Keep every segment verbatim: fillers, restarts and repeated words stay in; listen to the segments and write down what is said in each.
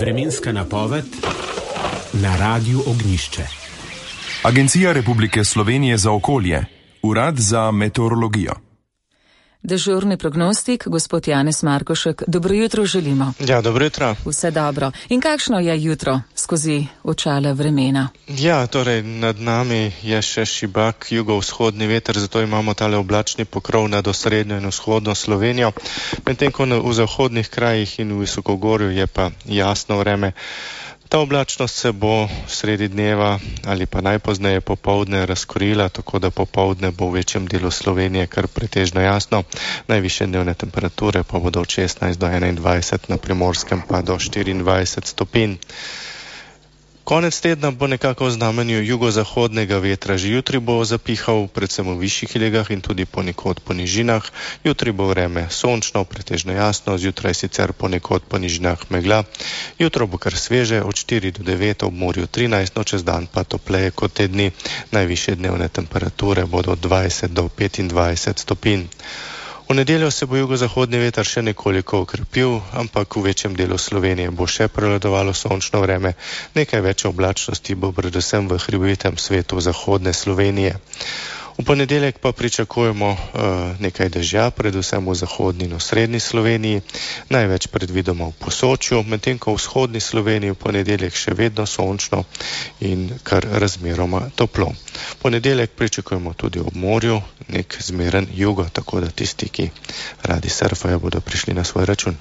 Vremenska napoved na Radiu Ognjišče. Agencija Republike Slovenije za okolje, Urad za meteorologijo. Dežurni prognostik, gospod Janez Markošek, dobro jutro želimo. Ja, dobro jutro. Vse dobro. In kakšno je jutro skozi očala vremena? Ja, torej nad nami je še šibak jugovzhodni veter, zato imamo tale oblačni pokrov nad osrednjo in vzhodno Slovenijo. Medtem ko v zahodnih krajih in v visokogorju je pa jasno vreme. Ta oblačnost se bo sredi dneva ali pa najpozneje popoldne razkorila, tako da popoldne bo v večjem delu Slovenije kar pretežno jasno. Najvišje dnevne temperature pa bodo od šestnajst do enaindvajset, na Primorskem pa do štiriindvajset stopinj. Konec tedna bo nekako v znamenju jugozahodnega vetra. Že jutri bo zapihal predvsem v višjih legah in tudi ponekod po nižinah. Jutri bo vreme sončno, pretežno jasno, zjutraj sicer ponekod po nižinah megla. Jutro bo kar sveže, od štiri do devet, ob morju trinajst, no čez dan pa topleje kot te dni. Najvišje dnevne temperature bodo od dvajset do petindvajset stopinj. V nedeljo se bo jugozahodni veter še nekoliko okrepil, ampak v večjem delu Slovenije bo še prevladovalo sončno vreme. Nekaj več oblačnosti bo predvsem v hribovitem svetu zahodne Slovenije. V ponedeljek pa pričakujemo uh, nekaj dežja, predvsem v zahodni in osrednji Sloveniji, največ predvidoma v Posočju, medtem ko v vzhodni Sloveniji v ponedeljek še vedno sončno in kar razmeroma toplo. V ponedeljek pričakujemo tudi ob morju nek zmeren jugo, tako da tisti, ki radi surfajo, bodo prišli na svoj račun.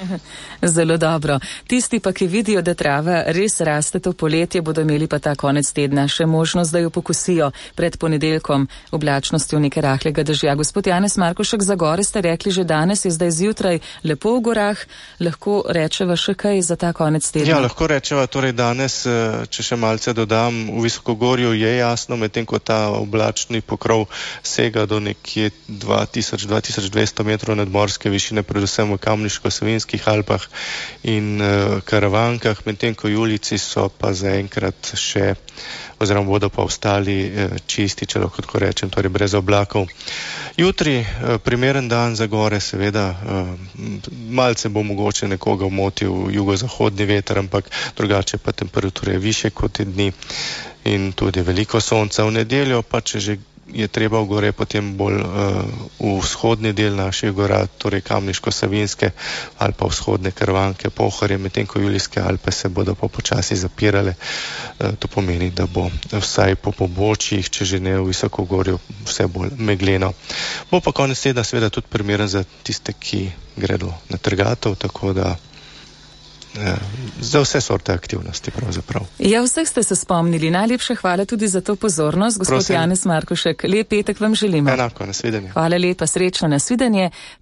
Zelo dobro. Tisti pa, ki vidijo, da trava res raste to poletje, bodo imeli pa ta konec tedna še možnost, da jo pokusijo pred ponedeljkom oblačnostjo nekaj rahlega dežja. Gospod Janez Markošek, za gore ste rekli že danes, je zdaj zjutraj lepo v gorah. Lahko rečeva še kaj za ta konec tedna? Ja, lahko rečeva, torej danes, če še malce dodam, v visokogorju je jasno, medtem ko ta oblačni pokrov sega do nekje dva tisoč do dva tisoč dvesto metrov nadmorske višine, predvsem v Kamniško-Savinjskih Alpah in uh, Karavankah, medtem ko julijci so pa zaenkrat še, oziroma bodo pa ostali uh, čisti, če lahko tako rečem, torej brez oblakov. Jutri uh, primeren dan za gore, seveda uh, malce bo mogoče nekoga motil jugozahodni veter, ampak drugače pa temperature više kot te dni in tudi veliko sonca. V nedeljo pa, če že je treba v gore potem bolj uh, v vzhodni del naših gora, torej Kamniško-Savinjske ali pa vzhodne Karavanke, Pohorje, medtem ko Julijske Alpe se bodo pa počasi zapirale. Uh, to pomeni, da bo vsaj po pobočjih, če že ne v visokogorju, vse bolj megleno. Bo pa konec tedna seveda tudi primeren za tiste, ki gredo na trgatev, tako da za vse sorte aktivnosti pravzaprav. Ja, vseh ste se spomnili. Najlepša hvala tudi za to pozornost. Gospod Prosim. Janez Markošek, lep petek vam želimo. Enako, nasvidenje. Hvala lepa, srečno nasvidenje.